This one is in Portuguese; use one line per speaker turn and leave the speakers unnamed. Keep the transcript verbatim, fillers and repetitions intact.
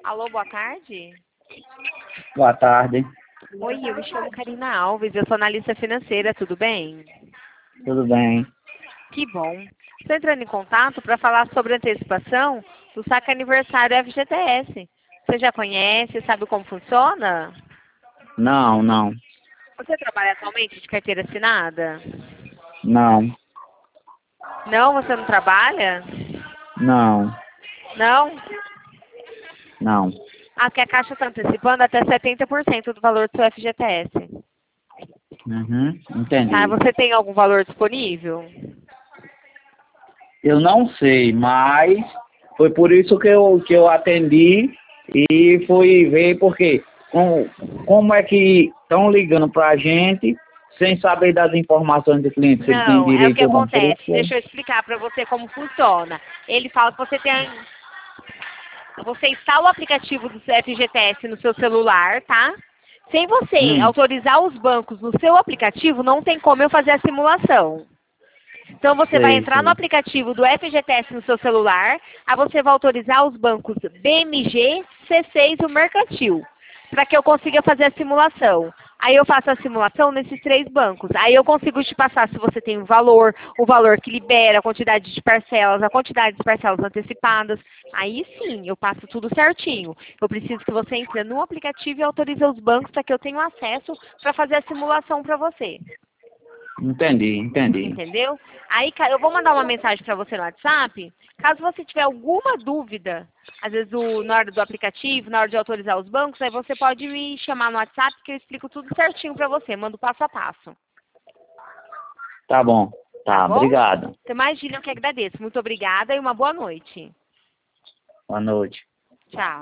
Alô, boa tarde.
Boa tarde.
Oi, eu me chamo Karina Alves, eu sou analista financeira, tudo bem?
Tudo bem?
Que bom. Estou entrando em contato para falar sobre a antecipação do saque aniversário F G T S. Você já conhece, sabe como funciona?
Não, não,
Você trabalha atualmente de carteira assinada?
não,
Não, você não trabalha?
não,
Não?
não.
Ah, que a Caixa está antecipando até setenta por cento do valor do seu F G T S.
Uhum,
Tá,
entendi.
você tem algum valor disponível?
Eu não sei, mas foi por isso que eu, que eu atendi e fui ver porque com, como é que estão ligando para a gente sem saber das informações do cliente, se ele tem
Não, é o que
direito ou não. Por isso
acontece.
que eu-
Deixa eu explicar para você como funciona. Ele fala que você tem... Você instala o aplicativo do F G T S no seu celular, tá? Sem você
Hum,
autorizar os bancos no seu aplicativo, não tem como eu fazer a simulação. Então você vai
sei,
entrar no
sei.
aplicativo do F G T S no seu celular, aí você vai autorizar os bancos B M G, C seis e o Mercantil, para que eu consiga fazer a simulação. Aí eu faço a simulação nesses três bancos. Aí eu consigo te passar se você tem o valor, o valor que libera, a quantidade de parcelas, a quantidade de parcelas antecipadas. Aí sim, eu passo tudo certinho. Eu preciso que você entre no aplicativo e autorize os bancos para que eu tenha acesso para fazer a simulação para você.
Entendi, entendi.
Entendeu? Aí ca- eu vou mandar uma mensagem para você no WhatsApp. Caso você tiver alguma dúvida, às vezes o- na hora do aplicativo, na hora de autorizar os bancos, aí você pode me chamar no WhatsApp que eu explico tudo certinho para você, mando passo a passo.
Tá bom.
Tá
Tá,
bom?
obrigado.
Então, imagina, eu que agradeço. Muito obrigada e uma boa noite.
Boa noite.
Tchau.